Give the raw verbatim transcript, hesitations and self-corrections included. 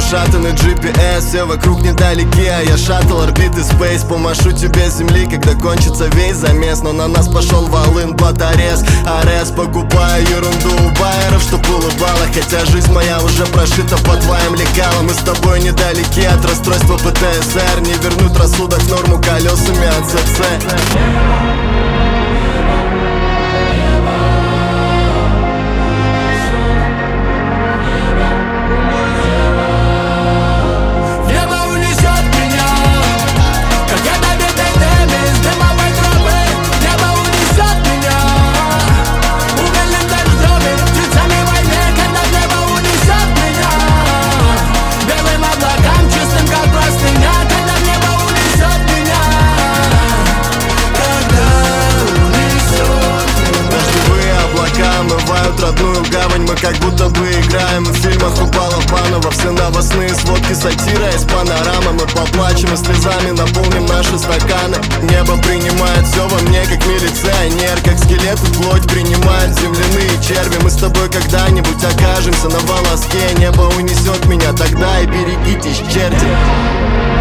расшатанный джи пи эс. Все вокруг недалеки, а я шаттл орбиты спейс. Помашу тебе с земли, когда кончится весь замес. Но на нас пошел волын, батарез, арес. Покупаю ерунду у байеров, чтоб улыбало. Хотя жизнь моя уже прошита по твоим лекалам. Мы с тобой недалеки от расстройства пэ тэ эс эр. Не вернуть рассудок в норму колесами от цэ цэ. Омывают родную гавань, мы как будто бы играем в фильмах у Балабанова. Все новостные сводки, сатира из панорамы. Мы поплачем и слезами наполним наши стаканы. Небо принимает все во мне, как милиционер. Как скелет и плоть принимают земляные черви. Мы с тобой когда-нибудь окажемся на волоске. Небо унесет меня тогда, и берегитесь, черти.